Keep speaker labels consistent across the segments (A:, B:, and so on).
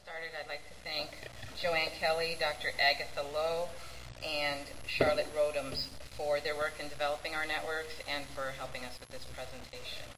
A: started, I'd like to thank Joanne Kelly, Dr. Agatha Lowe, and Charlotte Rodems for their work in developing our networks and for helping us with this presentation.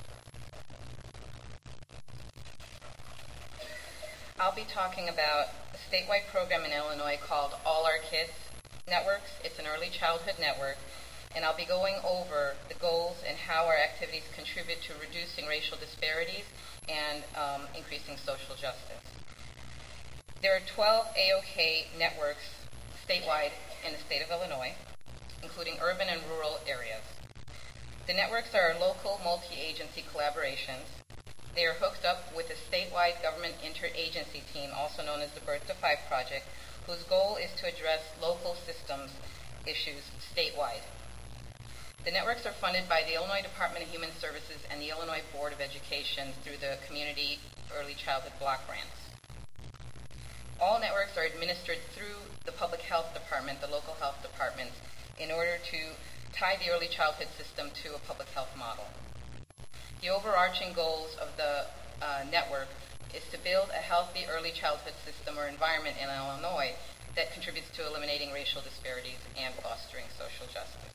A: I'll be talking about a statewide program in Illinois called All Our Kids Networks. It's an early childhood network, and I'll be going over the goals and how our activities contribute to reducing racial disparities and increasing social justice. There are 12 AOK networks statewide in the state of Illinois, including urban and rural areas. The networks are local multi-agency collaborations. They are hooked up with a statewide government interagency team, also known as the Birth to Five Project, whose goal is to address local systems issues statewide. The networks are funded by the Illinois Department of Human Services and the Illinois Board of Education through the Community Early Childhood Block Grants. All networks are administered through the Public Health Department, the local health departments, in order to tie the early childhood system to a public health model. The overarching goals of the network is to build a healthy early childhood system or environment in Illinois that contributes to eliminating racial disparities and fostering social justice.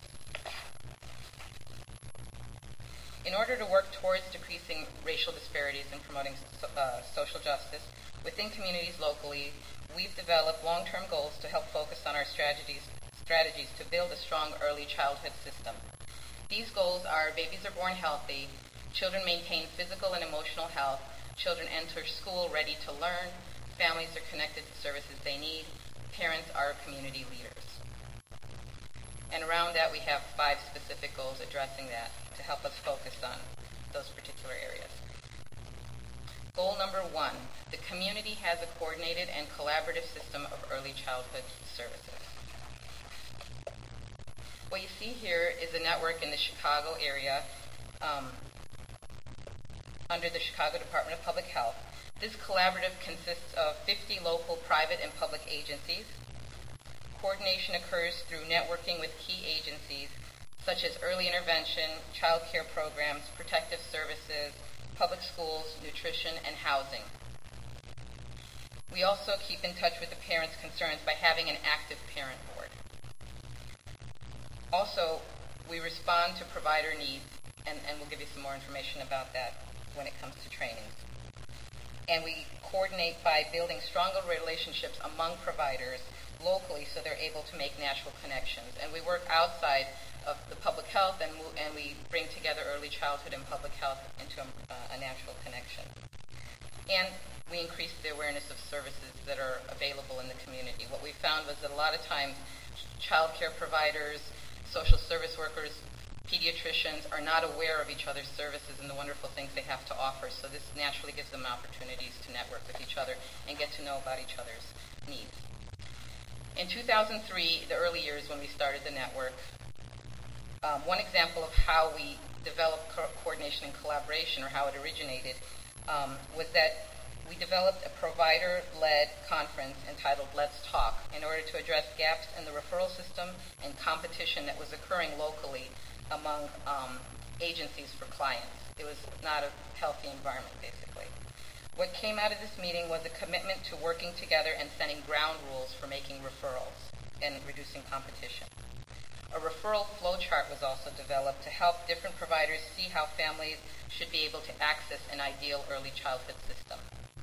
A: In order to work towards decreasing racial disparities and promoting social justice within communities locally, we've developed long-term goals to help focus on our strategies to build a strong early childhood system. These goals are: babies are born healthy, children maintain physical and emotional health, children enter school ready to learn, families are connected to services they need, parents are community leaders. And around that, we have 5 specific goals addressing that to help us focus on those particular areas. Goal number 1, the community has a coordinated and collaborative system of early childhood services. What you see here is a network in the Chicago area under the Chicago Department of Public Health. This collaborative consists of 50 local private and public agencies. Coordination occurs through networking with key agencies such as early intervention, child care programs, protective services, public schools, nutrition, and housing. We also keep in touch with the parents' concerns by having an active parent board. Also, we respond to provider needs, and we'll give you some more information about that when it comes to trainings. And we coordinate by building stronger relationships among providers locally so they're able to make natural connections. And we work outside of the public health, and we bring together early childhood and public health into a natural connection. And we increase the awareness of services that are available in the community. What we found was that a lot of times child care providers, social service workers, pediatricians are not aware of each other's services and the wonderful things they have to offer. So this naturally gives them opportunities to network with each other and get to know about each other's needs. In 2003, the early years when we started the network, one example of how we developed coordination and collaboration, or how it originated, was that we developed a provider-led conference entitled Let's Talk in order to address gaps in the referral system and competition that was occurring locally among agencies for clients. It was not a healthy environment, basically. What came out of this meeting was a commitment to working together and setting ground rules for making referrals and reducing competition. A referral flow chart was also developed to help different providers see how families should be able to access an ideal early childhood system.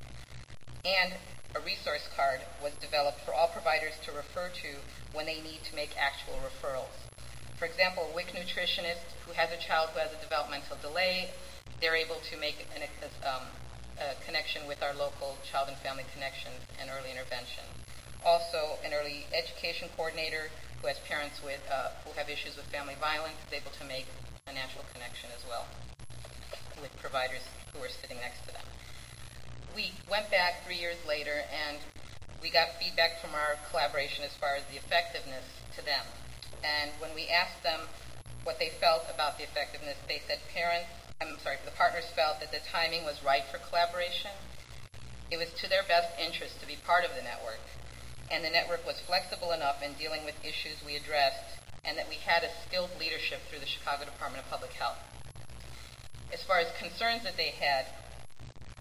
A: And a resource card was developed for all providers to refer to when they need to make actual referrals. For example, a WIC nutritionist who has a child who has a developmental delay, they're able to make a connection with our local child and family connections and early intervention. Also, an early education coordinator who has parents with who have issues with family violence is able to make a natural connection as well with providers who are sitting next to them. We went back 3 years later, and we got feedback from our collaboration as far as the effectiveness to them. And when we asked them what they felt about the effectiveness, they said the partners felt that the timing was right for collaboration. It was to their best interest to be part of the network, and the network was flexible enough in dealing with issues we addressed, and that we had a skilled leadership through the Chicago Department of Public Health. As far as concerns that they had,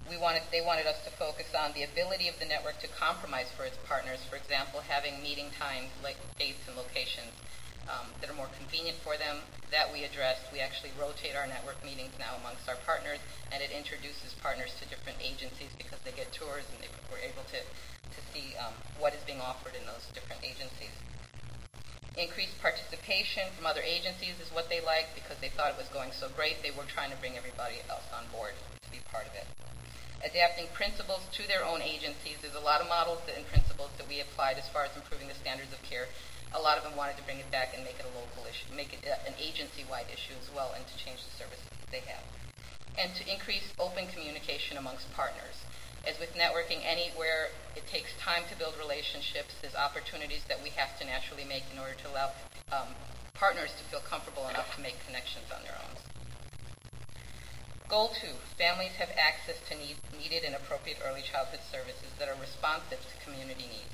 A: They wanted us to focus on the ability of the network to compromise for its partners. For example, having meeting times, like dates and locations, that are more convenient for them. That we addressed. We actually rotate our network meetings now amongst our partners, and it introduces partners to different agencies because they get tours and we're able to see what is being offered in those different agencies. Increased participation from other agencies is what they liked because they thought it was going so great. They were trying to bring everybody else on board to be part of it. Adapting principles to their own agencies. There's a lot of models and principles that we applied as far as improving the standards of care. A lot of them wanted to bring it back and make it a local issue, make it an agency-wide issue as well, and to change the services that they have. And to increase open communication amongst partners. As with networking, anywhere it takes time to build relationships, there's opportunities that we have to naturally make in order to allow partners to feel comfortable enough to make connections on their own. Goal 2, families have access to needed and appropriate early childhood services that are responsive to community needs.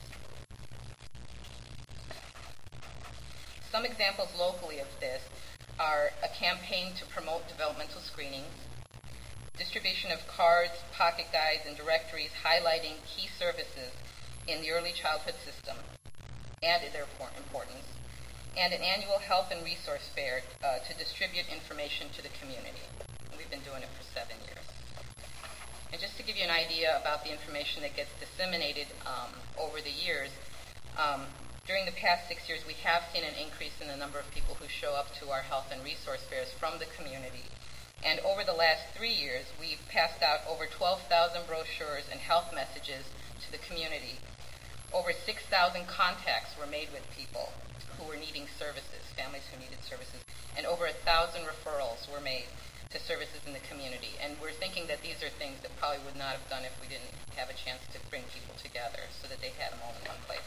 A: Some examples locally of this are a campaign to promote developmental screenings, distribution of cards, pocket guides, and directories highlighting key services in the early childhood system and their importance, and an annual health and resource fair to distribute information to the community. We've been doing it for 7 years. And just to give you an idea about the information that gets disseminated over the years, during the past 6 years, we have seen an increase in the number of people who show up to our health and resource fairs from the community. And over the last 3 years, we've passed out over 12,000 brochures and health messages to the community. Over 6,000 contacts were made with people who were needing services, families who needed services, and over 1,000 referrals were made to services in the community. And we're thinking that these are things that probably would not have done if we didn't have a chance to bring people together so that they had them all in one place.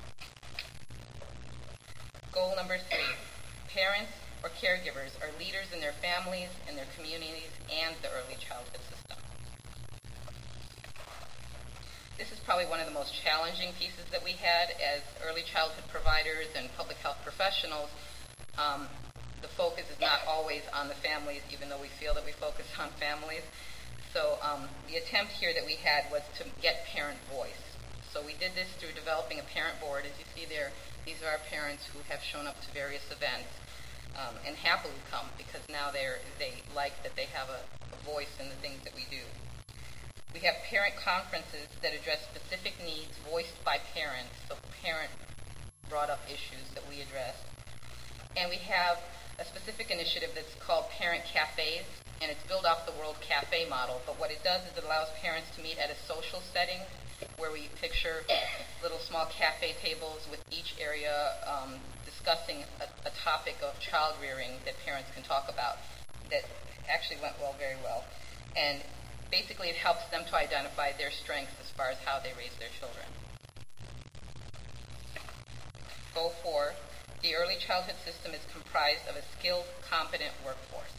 A: Goal number 3, parents or caregivers are leaders in their families, in their communities, and the early childhood system. This is probably one of the most challenging pieces that we had as early childhood providers and public health professionals. The focus is not always on the families, even though we feel that we focus on families. So the attempt here that we had was to get parent voice. So we did this through developing a parent board. As you see there, these are our parents who have shown up to various events and happily come because now they like that they have a voice in the things that we do. We have parent conferences that address specific needs voiced by parents, so parent brought up issues that we address. And we have a specific initiative that's called Parent Cafes, and it's built off the World Cafe model. But what it does is it allows parents to meet at a social setting where we picture little small cafe tables with each area discussing a topic of child rearing that parents can talk about that actually went very well. And basically it helps them to identify their strengths as far as how they raise their children. Goal 4, the early childhood system is comprised of a skilled, competent workforce.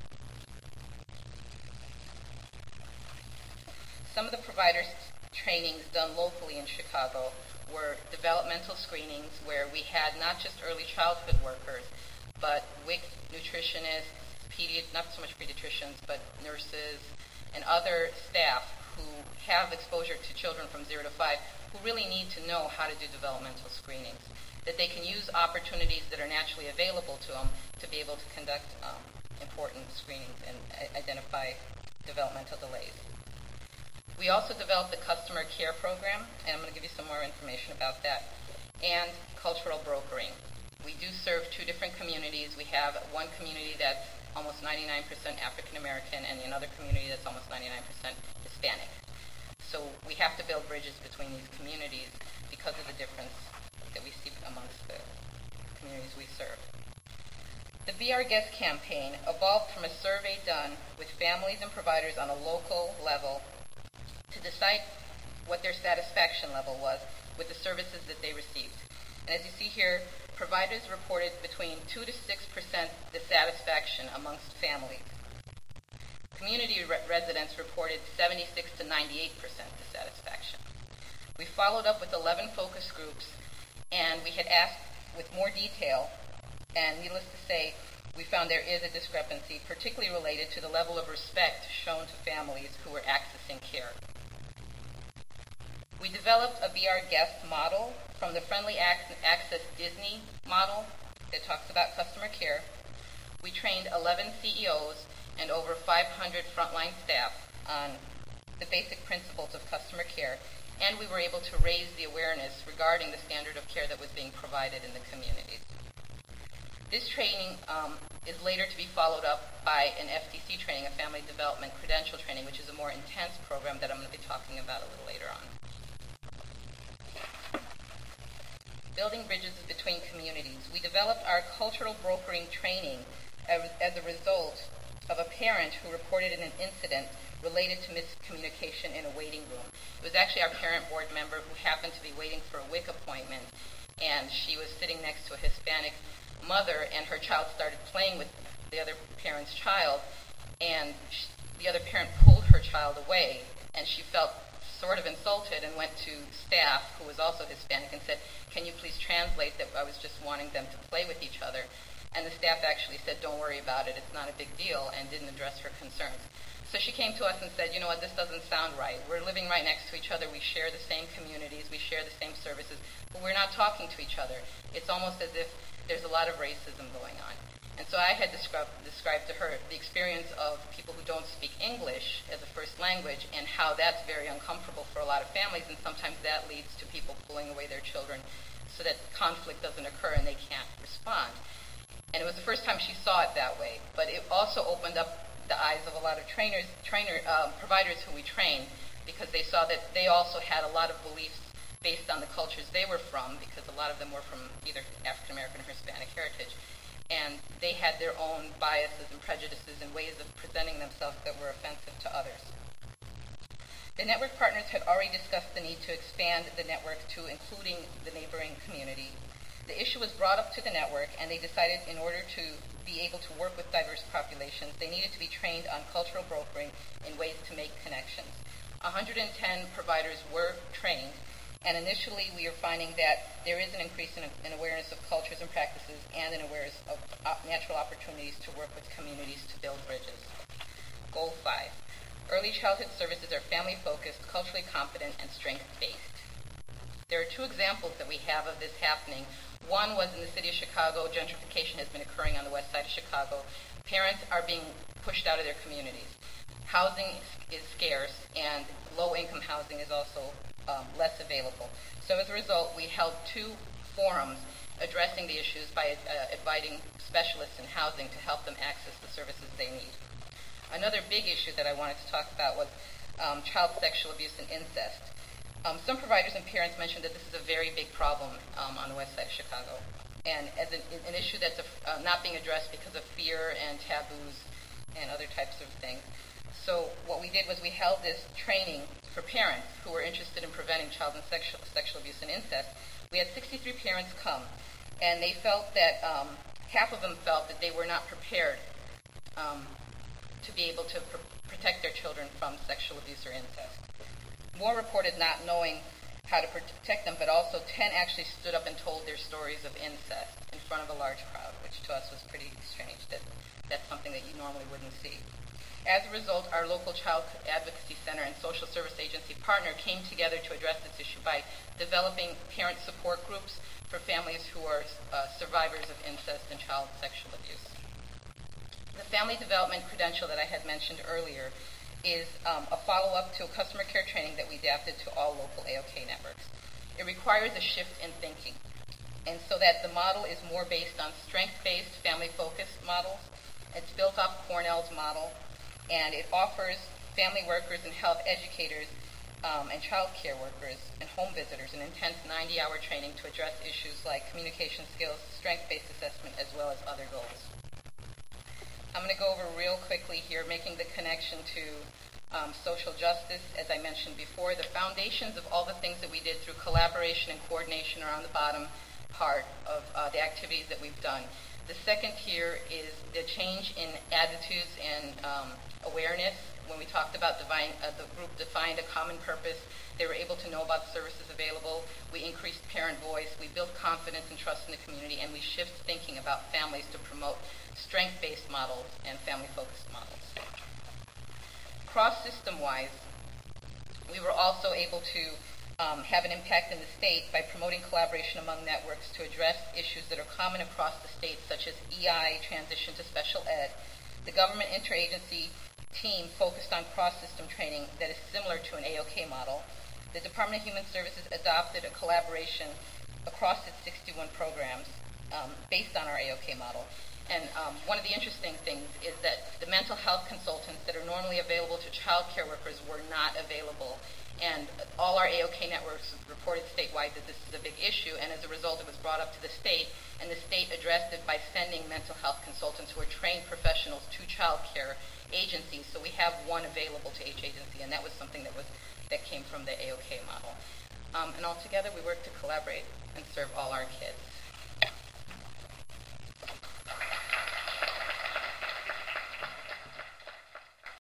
A: Some of the providers' trainings done locally in Chicago were developmental screenings where we had not just early childhood workers, but WIC nutritionists, not so much pediatricians, but nurses and other staff who have exposure to children from 0 to 5 who really need to know how to do developmental screenings, that they can use opportunities that are naturally available to them to be able to conduct important screenings and identify developmental delays. We also developed the customer care program, and I'm going to give you some more information about that, and cultural brokering. We do serve 2 different communities. We have one community that's almost 99% African American and another community that's almost 99% Hispanic. So we have to build bridges between these communities because of the difference that we see amongst the communities we serve. The Be Our Guest campaign evolved from a survey done with families and providers on a local level to decide what their satisfaction level was with the services that they received. And as you see here, providers reported between 2 to 6% dissatisfaction amongst families. Community residents reported 76 to 98% dissatisfaction. We followed up with 11 focus groups, and we had asked with more detail, and needless to say, we found there is a discrepancy, particularly related to the level of respect shown to families who were accessing care. We developed a Be Our Guest model from the Friendly Access Disney model that talks about customer care. We trained 11 CEOs and over 500 frontline staff on the basic principles of customer care, and we were able to raise the awareness regarding the standard of care that was being provided in the communities. This training is later to be followed up by an FDC training, a Family Development Credential Training, which is a more intense program that I'm going to be talking about a little later on. Building bridges between communities. We developed our cultural brokering training as a result of a parent who reported an incident related to miscommunication in a waiting room. It was actually our parent board member who happened to be waiting for a WIC appointment, and she was sitting next to a Hispanic mother, and her child started playing with the other parent's child, and the other parent pulled her child away, and she felt sort of insulted and went to staff, who was also Hispanic, and said, "Can you please translate that I was just wanting them to play with each other?" And the staff actually said, "Don't worry about it, it's not a big deal," and didn't address her concerns. So she came to us and said, "You know what, this doesn't sound right. We're living right next to each other, we share the same communities, we share the same services, but we're not talking to each other. It's almost as if there's a lot of racism going on." And so I had described to her the experience of people who don't speak English as a first language and how that's very uncomfortable for a lot of families, and sometimes that leads to people pulling away their children so that conflict doesn't occur and they can't respond. And it was the first time she saw it that way, but it also opened up the eyes of a lot of providers who we trained, because they saw that they also had a lot of beliefs based on the cultures they were from, because a lot of them were from either African American or Hispanic heritage. And they had their own biases and prejudices and ways of presenting themselves that were offensive to others. The network partners had already discussed the need to expand the network to including the neighboring community. The issue was brought up to the network, and they decided in order to be able to work with diverse populations, they needed to be trained on cultural brokering in ways to make connections. 110 providers were trained, and initially we are finding that there is an increase in awareness of cultures and practices and an awareness of natural opportunities to work with communities to build bridges. Goal 5. Early childhood services are family-focused, culturally competent, and strength-based. There are 2 examples that we have of this happening. One was in the city of Chicago. Gentrification has been occurring on the west side of Chicago. Parents are being pushed out of their communities. Housing is scarce, and low-income housing is also less available. So as a result, we held 2 forums addressing the issues by inviting specialists in housing to help them access the services they need. Another big issue that I wanted to talk about was child sexual abuse and incest. Some providers and parents mentioned that this is a very big problem on the west side of Chicago, and as an issue that's not being addressed because of fear and taboos and other types of things. So what we did was we held this training for parents who were interested in preventing child and sexual abuse and incest. We had 63 parents come, and they felt that half of them felt that they were not prepared to be able to protect their children from sexual abuse or incest. More reported not knowing how to protect them, but also 10 actually stood up and told their stories of incest in front of a large crowd, which to us was pretty strange. That's something that you normally wouldn't see. As a result, our local Child Advocacy Center and Social Service Agency partner came together to address this issue by developing parent support groups for families who are survivors of incest and child sexual abuse. The Family Development Credential that I had mentioned earlier is a follow-up to a customer care training that we adapted to all local AOK networks. It requires a shift in thinking, and so that the model is more based on strength-based, family-focused models. It's built off Cornell's model, and it offers family workers and health educators and child care workers and home visitors an intense 90-hour training to address issues like communication skills, strength-based assessment, as well as other goals. I'm going to go over real quickly here, making the connection to social justice. As I mentioned before, the foundations of all the things that we did through collaboration and coordination are on the bottom part of the activities that we've done. The second tier is the change in attitudes and awareness when we talked about the group defined a common purpose. They were able to know about the services available. We increased parent voice. We built confidence and trust in the community, and we shift thinking about families to promote strength-based models and family-focused models. Cross-system-wise, we were also able to have an impact in the state by promoting collaboration among networks to address issues that are common across the state, such as EI, transition to special ed. The government interagency team focused on cross-system training that is similar to an AOK model. The Department of Human Services adopted a collaboration across its 61 programs based on our AOK model. And one of the interesting things is that the mental health consultants that are normally available to child care workers were not available. And all our AOK networks reported statewide that this is a big issue, and as a result it was brought up to the state, and the state addressed it by sending mental health consultants who are trained professionals to child care agencies. So we have one available to each agency, and that was something that came from the AOK model. And altogether we work to collaborate and serve all our kids.